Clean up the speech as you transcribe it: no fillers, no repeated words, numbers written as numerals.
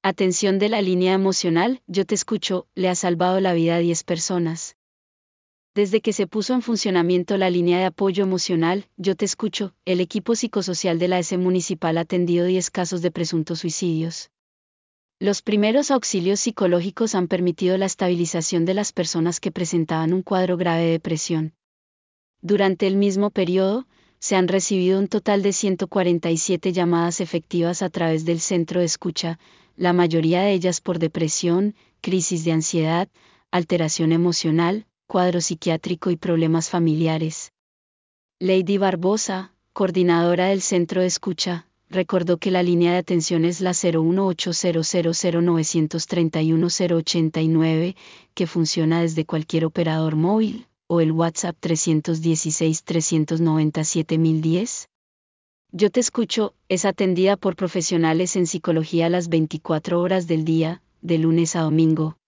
Atención de la línea emocional, Yo Te Escucho, le ha salvado la vida a 10 personas. Desde que se puso en funcionamiento la línea de apoyo emocional, Yo Te Escucho, el equipo psicosocial de la ES municipal ha atendido 10 casos de presuntos suicidios. Los primeros auxilios psicológicos han permitido la estabilización de las personas que presentaban un cuadro grave de depresión. Durante el mismo periodo, se han recibido un total de 147 llamadas efectivas a través del centro de escucha, la mayoría de ellas por depresión, crisis de ansiedad, alteración emocional, cuadro psiquiátrico y problemas familiares. Lady Barbosa, coordinadora del centro de escucha, recordó que la línea de atención es la 018000931-089, que funciona desde cualquier operador móvil, o el WhatsApp 316-397-1010. Yo Te Escucho, es atendida por profesionales en psicología las 24 horas del día, de lunes a domingo,